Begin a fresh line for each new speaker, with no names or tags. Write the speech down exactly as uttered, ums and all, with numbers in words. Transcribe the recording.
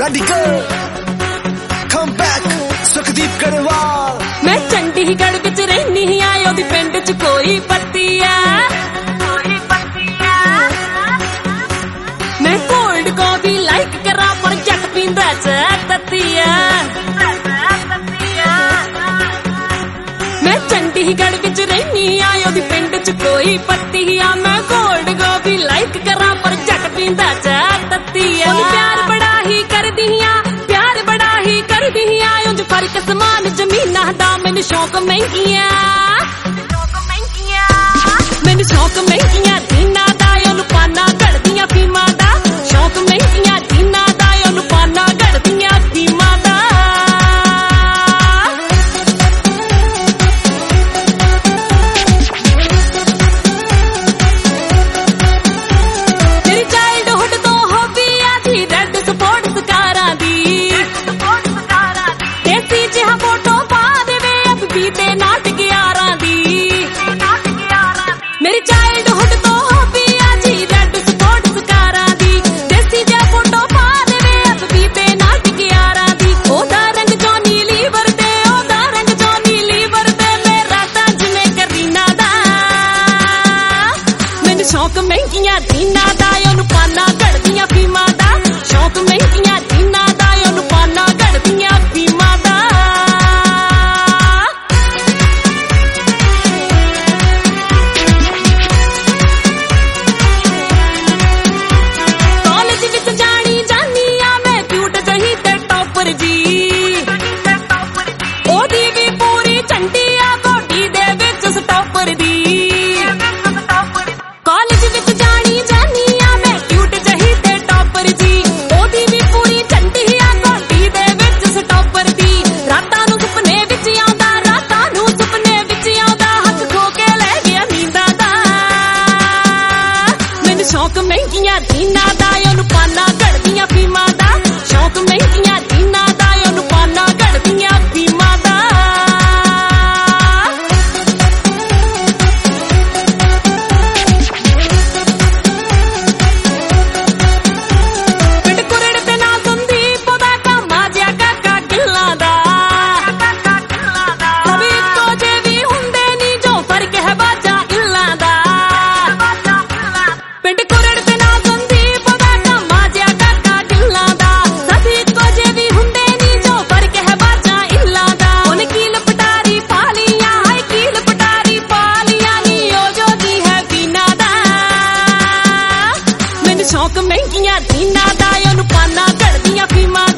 Radical, come back, Sukhdeep ਕਰਵਾਲ।
मैं चंडीगढ़ विच रहनी आ, ओदी पिंड च कोई पत्ती मैं कोल्ड कॉफी लाइक करा पर जट पींदा च तत्ती मैं चंडीगढ़ विच रहनी आ, ओदी पिंड च कोई पत्ती मैं कोल्ड कॉफी लाइक करा पर जट पींदा च तत्ती प्यार बड़ा ही करदी प्यार बड़ा ही करदी उंज फर्क समान जमीना दा मैनू शौक महंगिया मैनू शौक महंगिया जीना दा ओनू पाना गड़दियां फीमा दा शौक महंगिया जीना दा ओनू पाना गड़दियां फीमा दा मेरी चाइल्डहुड तो हॉबी आ थी रेड स्पोर्ट्स कारां दी बीते नाटक यारां दी मेरी चाइल्डहुड तो हॉबी आ जी रेड स्पोर्ट्स कारां दी देसी जा फोटो पा देवे अब बीते नाटक यारां दी ओदा रंग जो नीली वरदे ओदा रंग जो नीली वरदे मेरा तां जिवें करीना दा मैनू शौक महंगियां जीना दा ओनू पाना गड़दियां फीमा दा शौक महंगियां जीना दा ओनू पाना गड़दियां फीमा दा शौक महंगियां जीना दा ओनू पाना गड़दियां फीमा दा शौक महंगियां जीना दा ओनू पाना गड़दियां फीमा दा पिंड कुरड़ ते ना संदीप दा कामा जिया काका गिल्लां दा सभी इक्को जे भी हुंदे नी जो फर्क है बाजा इल्लां दा पिंड कुरड़ ते ना संदीप दा कामा जिया काका गिल्लां दा सभी इक्को जे भी हुंदे नी जो फर्क है बाजा इल्लां दा ओने कील पटारी पा लियां हाय कील पटारी पा लियां नी ओ जो जी है बीना दा मैनू शौक महंगियां जीना दा ओनू पाना गड़दियां फीमा